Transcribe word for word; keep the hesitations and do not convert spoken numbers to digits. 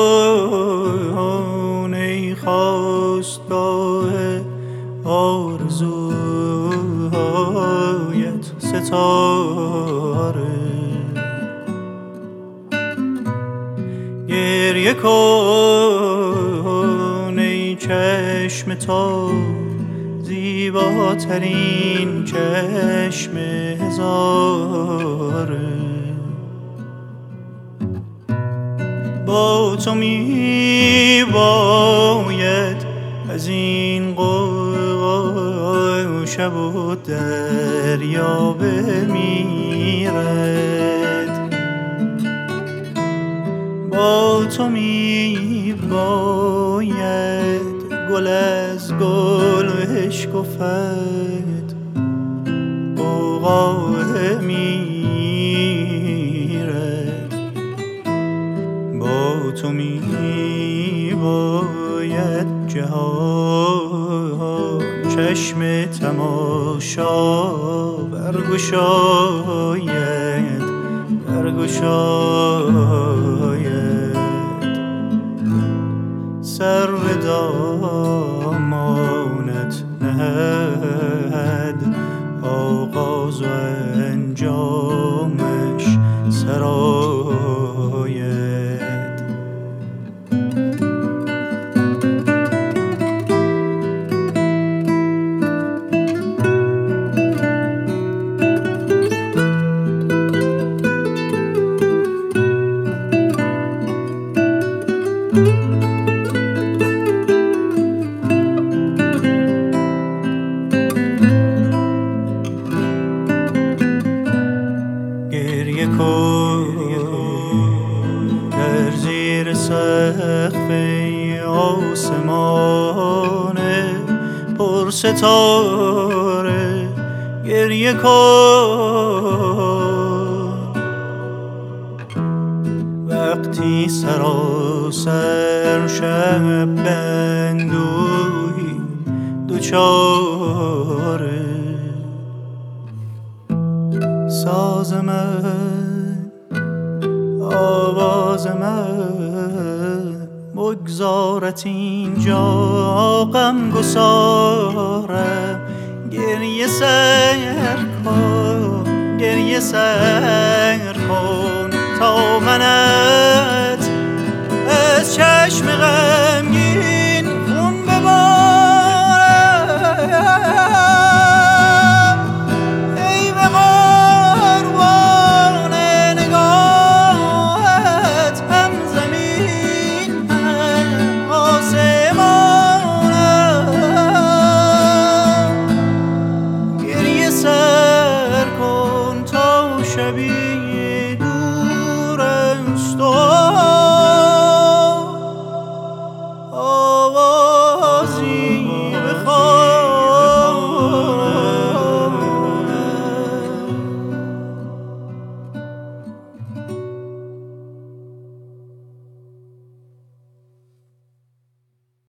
کن ای خواستگاه آرزوهایت ستاره، گریه کن ای چشم تو زیباترین چشم هزاره، با تو می باید از این غوغا شب و دریا بمیرد، با تو می باید گل از گل اشکفد غوغا میرد، با تو می باید جهان چشم تماشا برگشاید برگشاید، سر به دامانت نهد آغاز و انجامش سرآید. گریه کن در زیر سقف آسمان پر ستاره، گریه کن وقتی سراسر شب بندوی دوچاره، ساز من آواز من بگذارت اینجا غم گسارم، گریه سر کن گریه سر کن تا منت از چشم غمگین خون ببارم، ای به قربان نگاهت هم زمین هم آسمانم، گریه سر کن تا شبی